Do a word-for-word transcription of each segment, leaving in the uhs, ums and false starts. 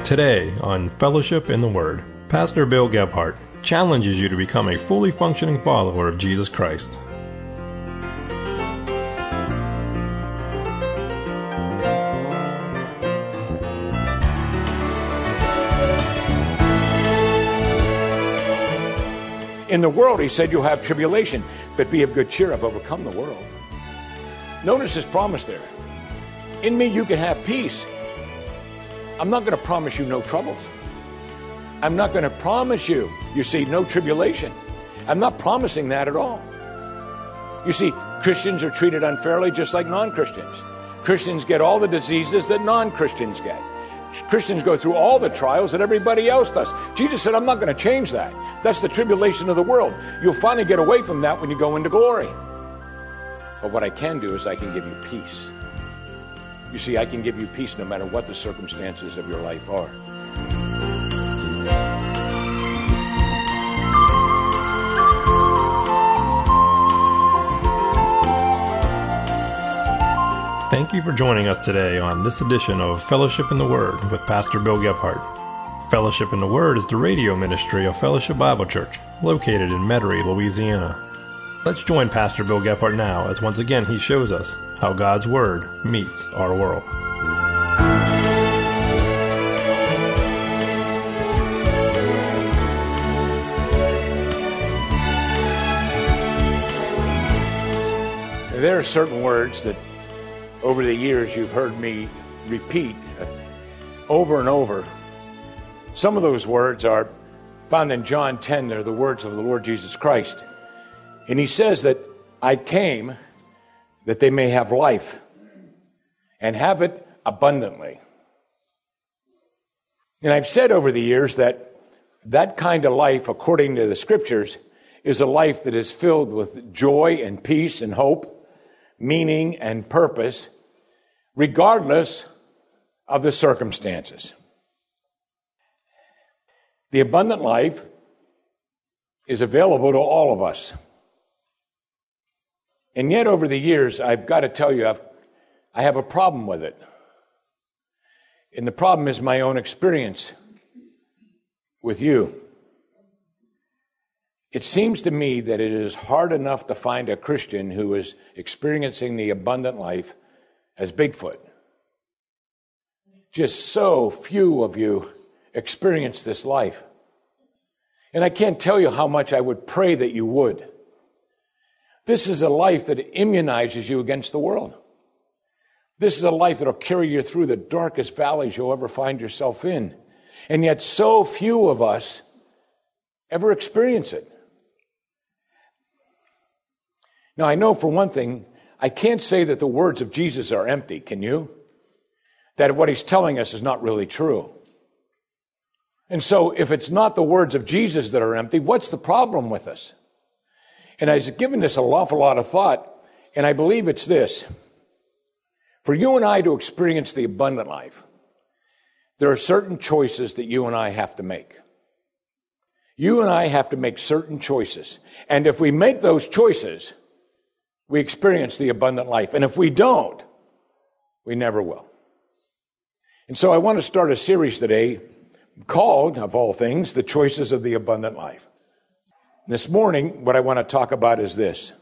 Today on Fellowship in the Word, Pastor Bill Gebhardt challenges you to become a fully functioning follower of Jesus Christ. In the world, he said, you'll have tribulation, but be of good cheer. I've overcome the world. Notice his promise there. In me, you can have peace. I'm not going to promise you no troubles. I'm not going to promise you, you see, no tribulation. I'm not promising that at all. You see, Christians are treated unfairly just like non-Christians. Christians get all the diseases that non-Christians get. Christians go through all the trials that everybody else does. Jesus said, I'm not going to change that. That's the tribulation of the world. You'll finally get away from that when you go into glory. But what I can do is I can give you peace. You see, I can give you peace no matter what the circumstances of your life are. Thank you for joining us today on this edition of Fellowship in the Word with Pastor Bill Gebhardt. Fellowship in the Word is the radio ministry of Fellowship Bible Church, located in Metairie, Louisiana. Let's join Pastor Bill Gebhardt now as once again he shows us how God's Word meets our world. There are certain words that over the years you've heard me repeat uh, over and over. Some of those words are found in John ten. They're the words of the Lord Jesus Christ. And he says that I came that they may have life and have it abundantly. And I've said over the years that that kind of life, according to the scriptures, is a life that is filled with joy and peace and hope, meaning and purpose, regardless of the circumstances. The abundant life is available to all of us. And yet over the years, I've got to tell you, I've, I have a problem with it. And the problem is my own experience with you. It seems to me that it is hard enough to find a Christian who is experiencing the abundant life as Bigfoot. Just so few of you experience this life. And I can't tell you how much I would pray that you would. This is a life that immunizes you against the world. This is a life that will carry you through the darkest valleys you'll ever find yourself in. And yet so few of us ever experience it. Now, I know for one thing, I can't say that the words of Jesus are empty, can you? That what he's telling us is not really true. And so if it's not the words of Jesus that are empty, what's the problem with us? And I've given this an awful lot of thought, and I believe it's this. For you and I to experience the abundant life, there are certain choices that you and I have to make. You and I have to make certain choices. And if we make those choices, we experience the abundant life. And if we don't, we never will. And so I want to start a series today called, of all things, The Choices of the Abundant Life. This morning, what I want to talk about is this.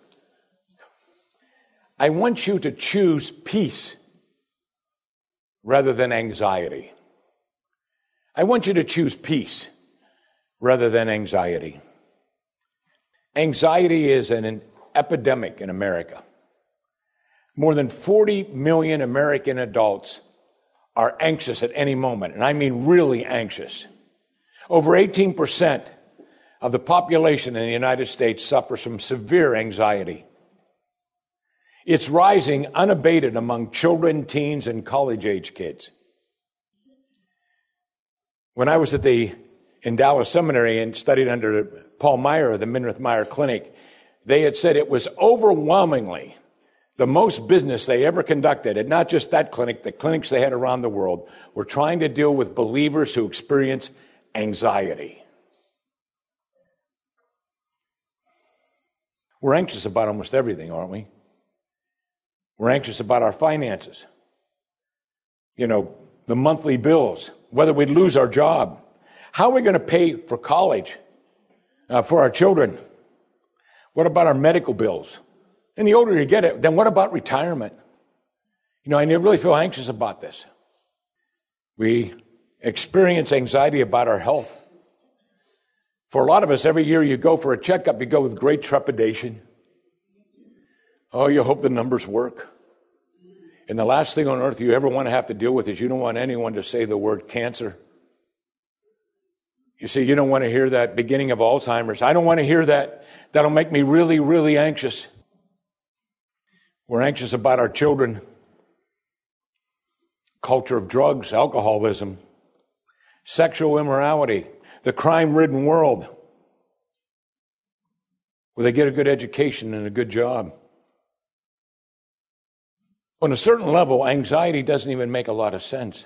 I want you to choose peace rather than anxiety. I want you to choose peace rather than anxiety. Anxiety is an epidemic in America. More than forty million American adults are anxious at any moment, and I mean really anxious. Over eighteen percent of the population in the United States suffers from severe anxiety. It's rising unabated among children, teens, and college-age kids. When I was at the in Dallas Seminary and studied under Paul Meyer of the Minirth Meyer Clinic, they had said it was overwhelmingly the most business they ever conducted, and not just that clinic, the clinics they had around the world, were trying to deal with believers who experience anxiety. We're anxious about almost everything, aren't we? We're anxious about our finances. You know, the monthly bills, whether we'd lose our job. How are we going to pay for college uh, for our children? What about our medical bills? And the older you get it, then what about retirement? You know, I really feel anxious about this. We experience anxiety about our health. For a lot of us, every year you go for a checkup, you go with great trepidation. Oh, you hope the numbers work. And the last thing on earth you ever want to have to deal with is you don't want anyone to say the word cancer. You see, you don't want to hear that beginning of Alzheimer's. I don't want to hear that. That'll make me really, really anxious. We're anxious about our children. Culture of drugs, alcoholism, sexual immorality, the crime-ridden world, where they get a good education and a good job. On a certain level, anxiety doesn't even make a lot of sense.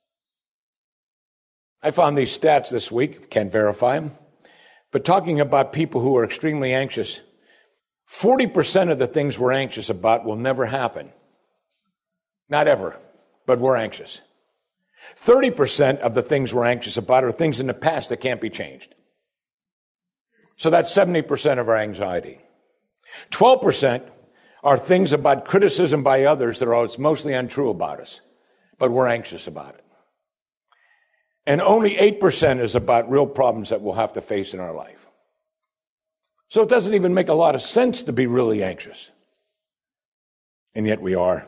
I found these stats this week, can't verify them, but talking about people who are extremely anxious, forty percent of the things we're anxious about will never happen. Not ever, but we're anxious. thirty percent of the things we're anxious about are things in the past that can't be changed. So that's seventy percent of our anxiety. twelve percent are things about criticism by others that are mostly untrue about us, but we're anxious about it. And only eight percent is about real problems that we'll have to face in our life. So it doesn't even make a lot of sense to be really anxious. And yet we are.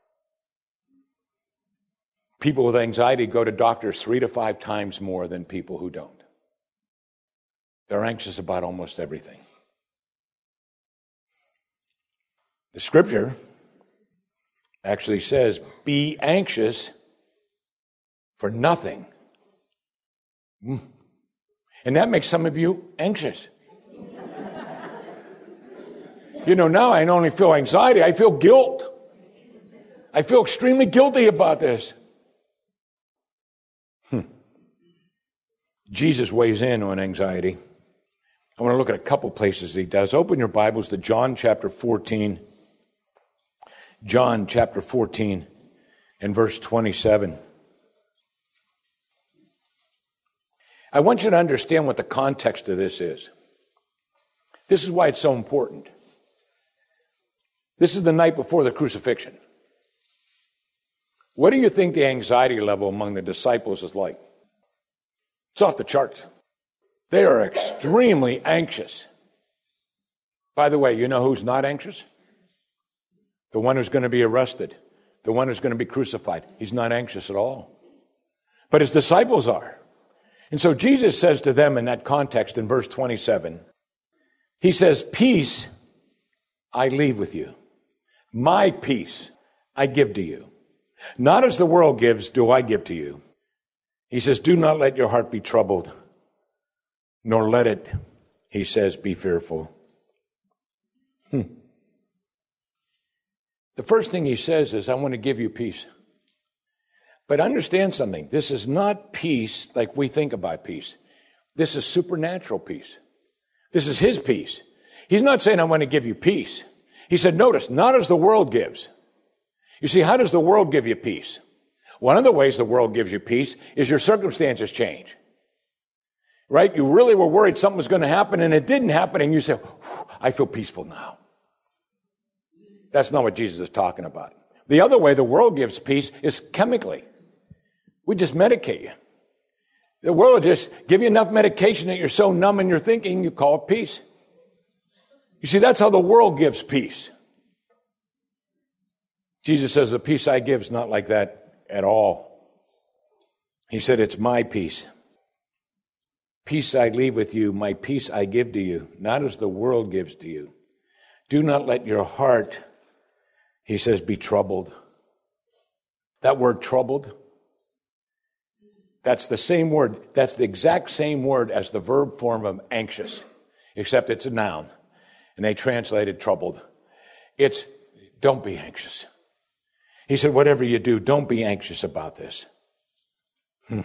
People with anxiety go to doctors three to five times more than people who don't. They're anxious about almost everything. The scripture actually says, be anxious for nothing. And that makes some of you anxious. You know, now I don't only feel anxiety, I feel guilt. I feel extremely guilty about this. Hmm. Jesus weighs in on anxiety. I want to look at a couple places he does. Open your Bibles to John chapter fourteen. John chapter fourteen and verse twenty-seven. I want you to understand what the context of this is. This is why it's so important. This is the night before the crucifixion. What do you think the anxiety level among the disciples is like? It's off the charts. They are extremely anxious. By the way, you know who's not anxious? The one who's going to be arrested. The one who's going to be crucified. He's not anxious at all. But his disciples are. And so Jesus says to them in that context in verse twenty-seven, he says, peace I leave with you. My peace I give to you. Not as the world gives, do I give to you. He says, do not let your heart be troubled, nor let it, he says, be fearful. Hmm. The first thing he says is, I want to give you peace. But understand something. This is not peace like we think about peace. This is supernatural peace. This is his peace. He's not saying, I want to give you peace. He said, notice, not as the world gives. You see, how does the world give you peace? One of the ways the world gives you peace is your circumstances change. Right? You really were worried something was going to happen and it didn't happen and you say, I feel peaceful now. That's not what Jesus is talking about. The other way the world gives peace is chemically. We just medicate you. The world will just give you enough medication that you're so numb in your thinking, you call it peace. You see, that's how the world gives peace. Jesus says, the peace I give is not like that at all. He said, it's my peace. Peace I leave with you, my peace I give to you, not as the world gives to you. Do not let your heart, he says, be troubled. That word troubled, that's the same word, that's the exact same word as the verb form of anxious, except it's a noun. And they translated troubled. It's, don't be anxious. He said, whatever you do, don't be anxious about this. Hmm.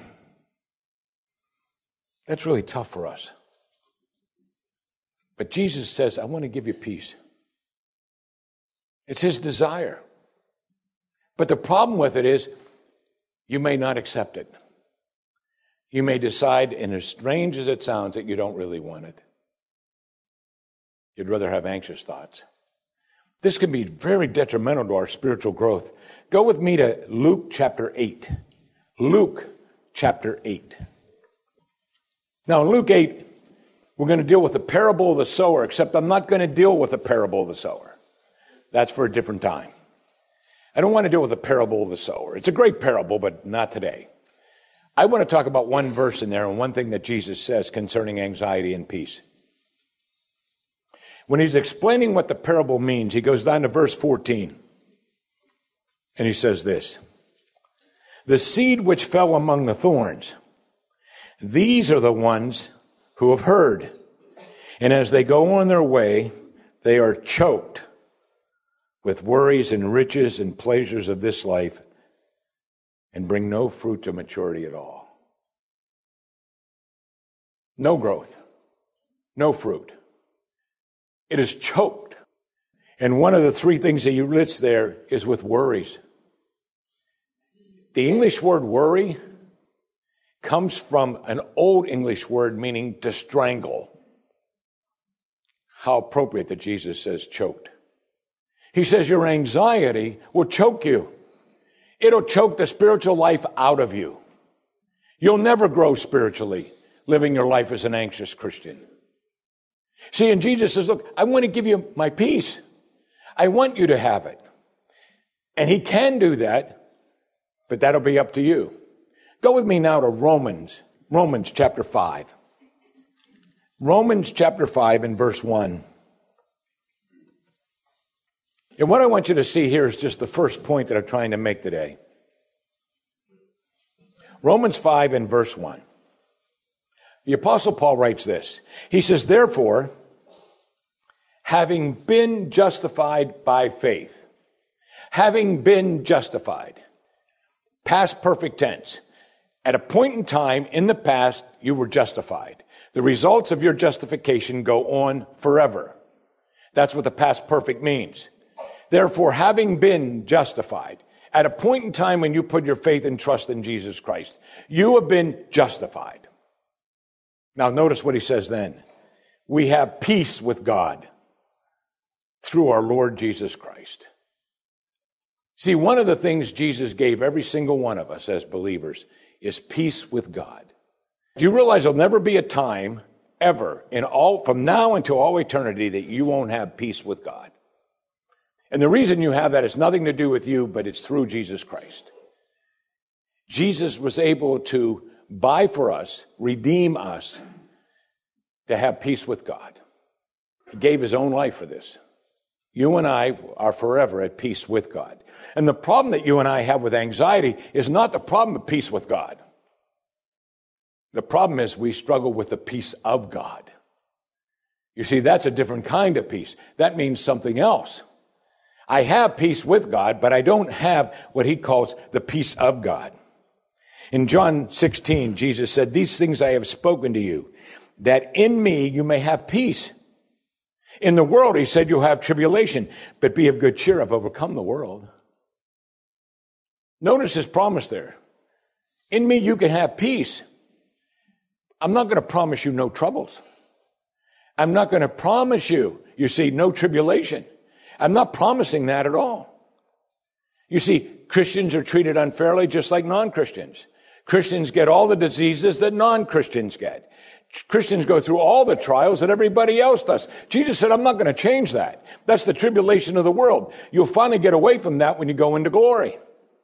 That's really tough for us. But Jesus says, I want to give you peace. It's his desire. But the problem with it is, you may not accept it. You may decide, and as strange as it sounds, that you don't really want it. You'd rather have anxious thoughts. This can be very detrimental to our spiritual growth. Go with me to Luke chapter eight. Luke chapter eight. Now in Luke eight, we're going to deal with the parable of the sower, except I'm not going to deal with the parable of the sower. That's for a different time. I don't want to deal with the parable of the sower. It's a great parable, but not today. I want to talk about one verse in there and one thing that Jesus says concerning anxiety and peace. When he's explaining what the parable means, he goes down to verse fourteen. And he says this: the seed which fell among the thorns, these are the ones who have heard. And as they go on their way, they are choked with worries and riches and pleasures of this life and bring no fruit to maturity at all. No growth. No fruit. It is choked. And one of the three things that he lists there is with worries. The English word worry comes from an old English word meaning to strangle. How appropriate that Jesus says choked. He says your anxiety will choke you. It'll choke the spiritual life out of you. You'll never grow spiritually living your life as an anxious Christian. See, and Jesus says, look, I want to give you my peace. I want you to have it. And he can do that, but that'll be up to you. Go with me now to Romans, Romans chapter five. Romans chapter five and verse one. And what I want you to see here is just the first point that I'm trying to make today. Romans five and verse one. The Apostle Paul writes this. He says, therefore, having been justified by faith, having been justified, past perfect tense, at a point in time in the past, you were justified. The results of your justification go on forever. That's what the past perfect means. Therefore, having been justified, at a point in time when you put your faith and trust in Jesus Christ, you have been justified. Now, notice what he says then. We have peace with God through our Lord Jesus Christ. See, one of the things Jesus gave every single one of us as believers is peace with God. Do you realize there'll never be a time ever in all, from now until all eternity, that you won't have peace with God? And the reason you have that has nothing to do with you, but it's through Jesus Christ. Jesus was able to buy for us, redeem us, to have peace with God. He gave his own life for this. You and I are forever at peace with God. And the problem that you and I have with anxiety is not the problem of peace with God. The problem is we struggle with the peace of God. You see, that's a different kind of peace. That means something else. I have peace with God, but I don't have what he calls the peace of God. In John sixteen, Jesus said, these things I have spoken to you, that in me you may have peace. In the world, he said, you'll have tribulation, but be of good cheer. I've overcome the world. Notice his promise there. In me you can have peace. I'm not going to promise you no troubles. I'm not going to promise you, you see, no tribulation. I'm not promising that at all. You see, Christians are treated unfairly just like non-Christians. Christians get all the diseases that non-Christians get. Christians go through all the trials that everybody else does. Jesus said, I'm not going to change that. That's the tribulation of the world. You'll finally get away from that when you go into glory.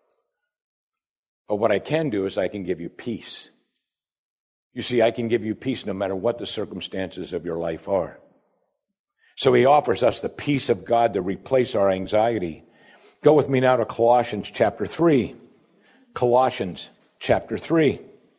But what I can do is I can give you peace. You see, I can give you peace no matter what the circumstances of your life are. So he offers us the peace of God to replace our anxiety. Go with me now to Colossians chapter three. Colossians chapter three.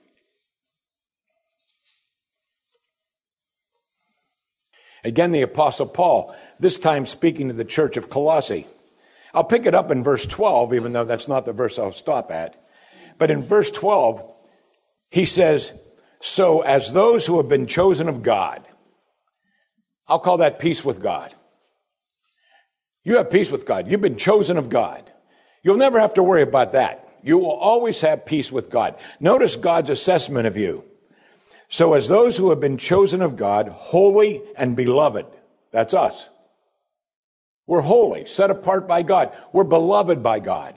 Again, the Apostle Paul, this time speaking to the church of Colossae. I'll pick it up in verse twelve, even though that's not the verse I'll stop at. But in verse twelve, he says, so as those who have been chosen of God, I'll call that peace with God. You have peace with God. You've been chosen of God. You'll never have to worry about that. You will always have peace with God. Notice God's assessment of you. So as those who have been chosen of God, holy and beloved, that's us. We're holy, set apart by God. We're beloved by God.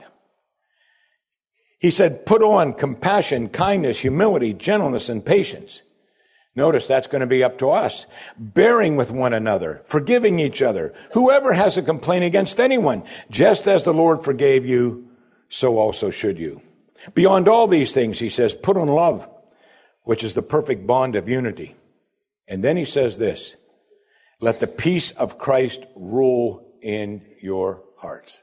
He said, put on compassion, kindness, humility, gentleness, and patience. Notice that's going to be up to us. Bearing with one another, forgiving each other. Whoever has a complaint against anyone, just as the Lord forgave you, so also should you. Beyond all these things, he says, put on love, which is the perfect bond of unity. And then he says this, let the peace of Christ rule in your hearts.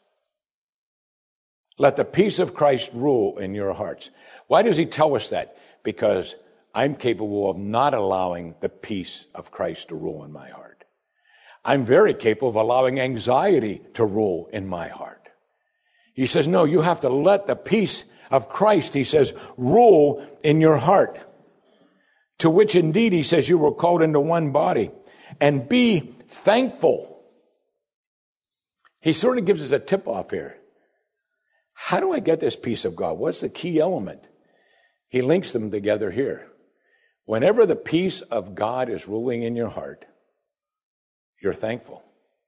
Let the peace of Christ rule in your hearts. Why does he tell us that? Because I'm capable of not allowing the peace of Christ to rule in my heart. I'm very capable of allowing anxiety to rule in my heart. He says, no, you have to let the peace of Christ, he says, rule in your heart. To which indeed, he says, you were called into one body. And be thankful. He sort of gives us a tip off here. How do I get this peace of God? What's the key element? He links them together here. Whenever the peace of God is ruling in your heart, you're thankful.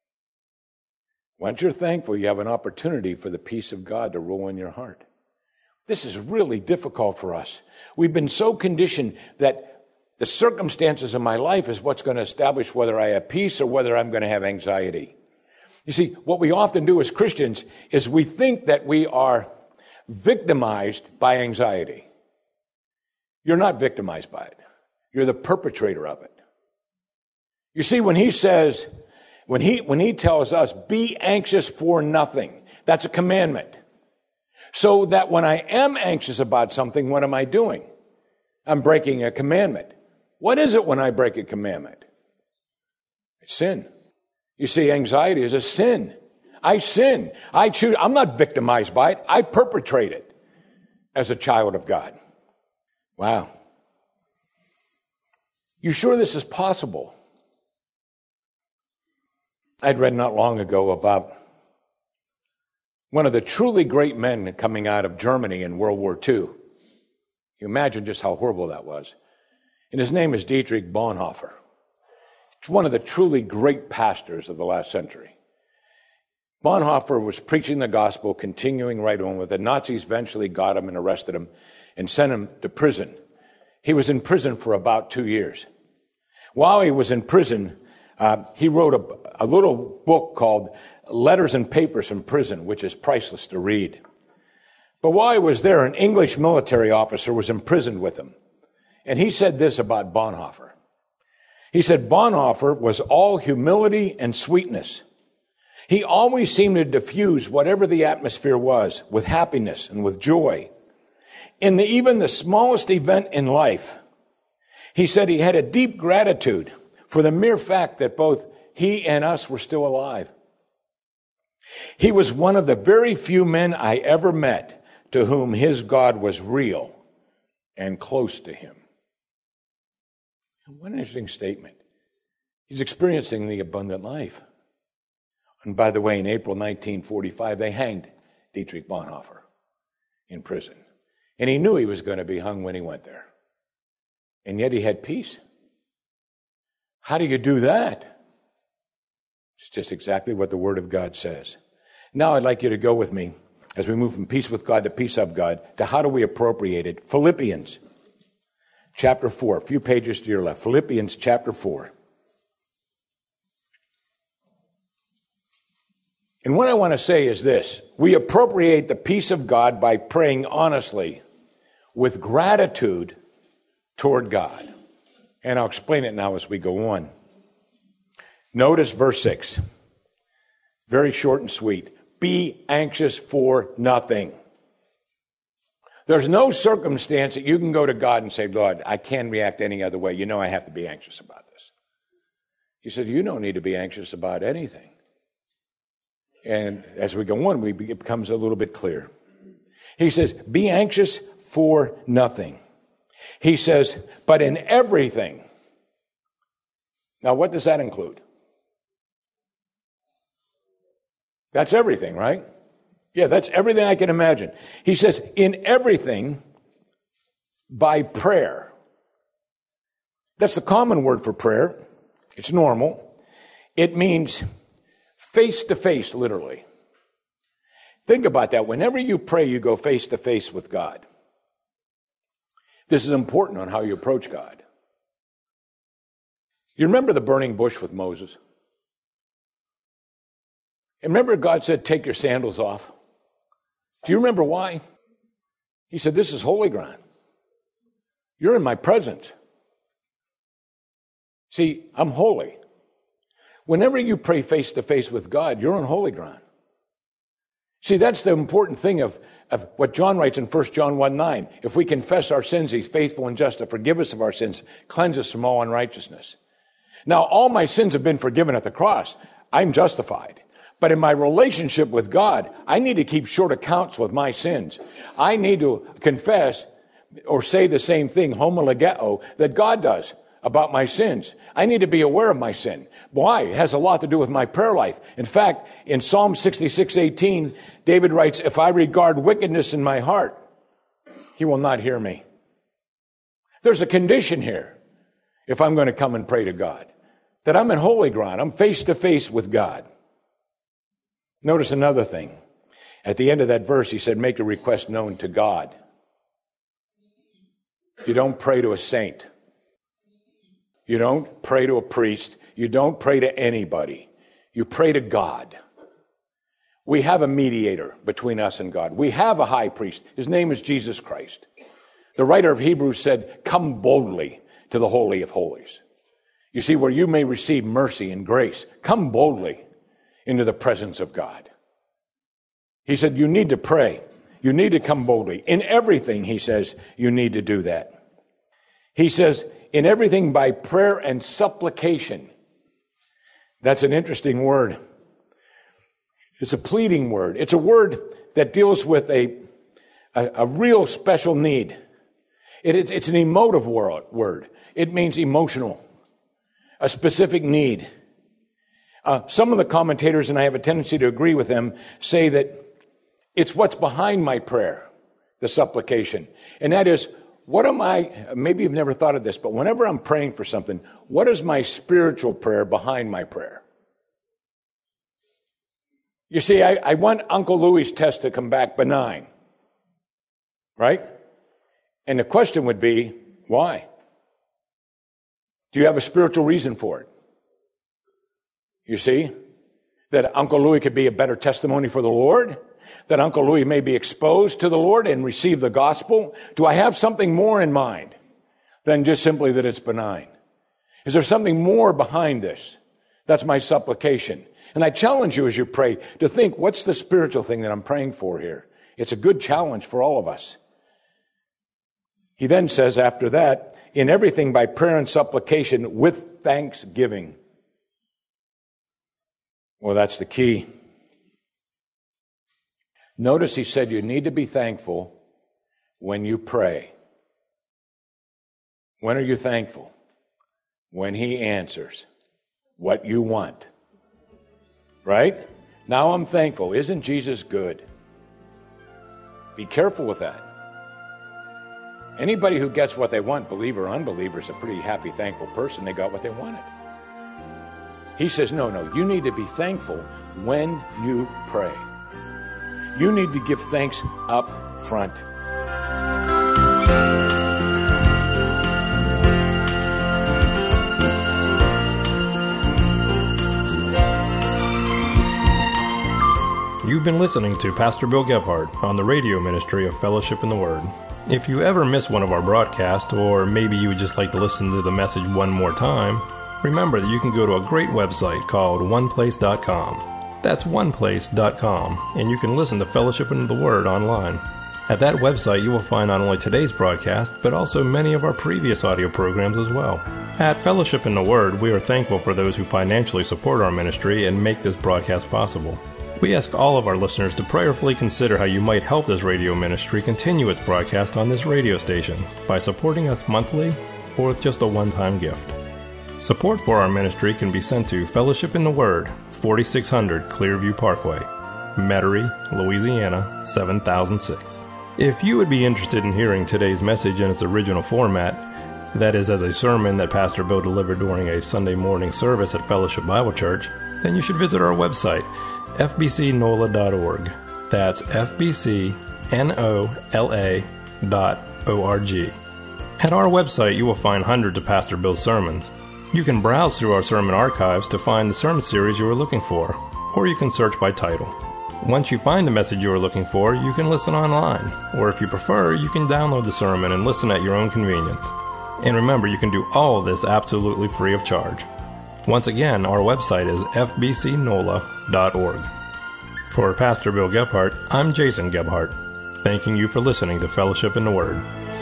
Once you're thankful, you have an opportunity for the peace of God to rule in your heart. This is really difficult for us. We've been so conditioned that the circumstances of my life is what's going to establish whether I have peace or whether I'm going to have anxiety. You see, what we often do as Christians is we think that we are victimized by anxiety. You're not victimized by it. You're the perpetrator of it. You see, when he says, when he, when he tells us, be anxious for nothing, that's a commandment. So that when I am anxious about something, what am I doing? I'm breaking a commandment. What is it when I break a commandment? It's sin. You see, anxiety is a sin. I sin. I choose. I'm not victimized by it. I perpetrate it as a child of God. Wow. You sure this is possible? I'd read not long ago about one of the truly great men coming out of Germany in World War Two. You imagine just how horrible that was. And his name is Dietrich Bonhoeffer. He's one of the truly great pastors of the last century. Bonhoeffer was preaching the gospel, continuing right on with it. The Nazis eventually got him and arrested him and sent him to prison. He was in prison for about two years. While he was in prison, uh, he wrote a, a little book called Letters and Papers from Prison, which is priceless to read. But while he was there, an English military officer was imprisoned with him. And he said this about Bonhoeffer. He said, Bonhoeffer was all humility and sweetness. He always seemed to diffuse whatever the atmosphere was with happiness and with joy. In the, even the smallest event in life, he said he had a deep gratitude for the mere fact that both he and us were still alive. He was one of the very few men I ever met to whom his God was real and close to him. What an interesting statement. He's experiencing the abundant life. And by the way, in April nineteen forty-five, they hanged Dietrich Bonhoeffer in prison. And he knew he was going to be hung when he went there. And yet he had peace. How do you do that? It's just exactly what the Word of God says. Now I'd like you to go with me as we move from peace with God to peace of God to how do we appropriate it. Philippians chapter four, a few pages to your left. Philippians chapter four. And what I want to say is this. We appropriate the peace of God by praying honestly with gratitude toward God. And I'll explain it now as we go on. Notice verse six. Very short and sweet. Be anxious for nothing. There's no circumstance that you can go to God and say, Lord, I can't react any other way. You know I have to be anxious about this. He said, you don't need to be anxious about anything. And as we go on, it becomes a little bit clear. He says, be anxious for nothing. He says, but in everything. Now, what does that include? That's everything, right? Yeah, that's everything I can imagine. He says, in everything by prayer. That's the common word for prayer. It's normal. It means face to face, literally. Think about that. Whenever you pray, you go face to face with God. This is important on how you approach God. You remember the burning bush with Moses? And remember God said, take your sandals off? Do you remember why? He said, this is holy ground. You're in my presence. See, I'm holy. Whenever you pray face to face with God, you're on holy ground. See, that's the important thing of, of what John writes in First John one nine. If we confess our sins, he's faithful and just to forgive us of our sins, cleanse us from all unrighteousness. Now, all my sins have been forgiven at the cross. I'm justified. But in my relationship with God, I need to keep short accounts with my sins. I need to confess or say the same thing, homologeo, that God does about my sins. I need to be aware of my sin. Why? It has a lot to do with my prayer life. In fact, in Psalm sixty-six eighteen, David writes, if I regard wickedness in my heart, he will not hear me. There's a condition here if I'm going to come and pray to God, that I'm in holy ground. I'm face to face with God. Notice another thing. At the end of that verse, he said, make a request known to God. You don't pray to a saint. You don't pray to a priest. You don't pray to anybody. You pray to God. We have a mediator between us and God. We have a high priest. His name is Jesus Christ. The writer of Hebrews said, come boldly to the Holy of Holies. You see, where you may receive mercy and grace, come boldly into the presence of God. He said, you need to pray. You need to come boldly. In everything, he says, you need to do that. He says, in everything by prayer and supplication. That's an interesting word. It's a pleading word. It's a word that deals with a, a, a real special need. It, it's, it's an emotive word. It means emotional, a specific need. Uh, some of the commentators, and I have a tendency to agree with them, say that it's what's behind my prayer, the supplication. And that is, what am I, maybe you've never thought of this, but whenever I'm praying for something, what is my spiritual prayer behind my prayer? You see, I, I want Uncle Louie's test to come back benign, right? And the question would be, why? Do you have a spiritual reason for it? You see, that Uncle Louie could be a better testimony for the Lord, that Uncle Louie may be exposed to the Lord and receive the gospel. Do I have something more in mind than just simply that it's benign? Is there something more behind this? That's my supplication. And I challenge you as you pray to think, what's the spiritual thing that I'm praying for here? It's a good challenge for all of us. He then says after that, in everything by prayer and supplication with thanksgiving. Well, that's the key. Notice he said you need to be thankful when you pray. When are you thankful? When he answers what you want. Right? Now I'm thankful. Isn't Jesus good? Be careful with that. Anybody who gets what they want, believer or unbeliever, is a pretty happy, thankful person. They got what they wanted. He says, no, no, you need to be thankful when you pray. You need to give thanks up front. You've been listening to Pastor Bill Gebhardt on the radio ministry of Fellowship in the Word. If you ever miss one of our broadcasts, or maybe you would just like to listen to the message one more time, remember that you can go to a great website called one place dot com. That's one place dot com, and you can listen to Fellowship in the Word online. At that website, you will find not only today's broadcast, but also many of our previous audio programs as well. At Fellowship in the Word, we are thankful for those who financially support our ministry and make this broadcast possible. We ask all of our listeners to prayerfully consider how you might help this radio ministry continue its broadcast on this radio station by supporting us monthly or with just a one-time gift. Support for our ministry can be sent to Fellowship in the Word, forty-six hundred Clearview Parkway. Metairie, Louisiana, seven thousand six. If you would be interested in hearing today's message in its original format, that is as a sermon that Pastor Bill delivered during a Sunday morning service at Fellowship Bible Church, then you should visit our website, f b c nola dot org. That's f b c nola dot org. At our website, you will find hundreds of Pastor Bill's sermons. You can browse through our sermon archives to find the sermon series you are looking for, or you can search by title. Once you find the message you are looking for, you can listen online, or if you prefer, you can download the sermon and listen at your own convenience. And remember, you can do all of this absolutely free of charge. Once again, our website is f b c nola dot org. For Pastor Bill Gebhardt, I'm Jason Gebhardt, thanking you for listening to Fellowship in the Word.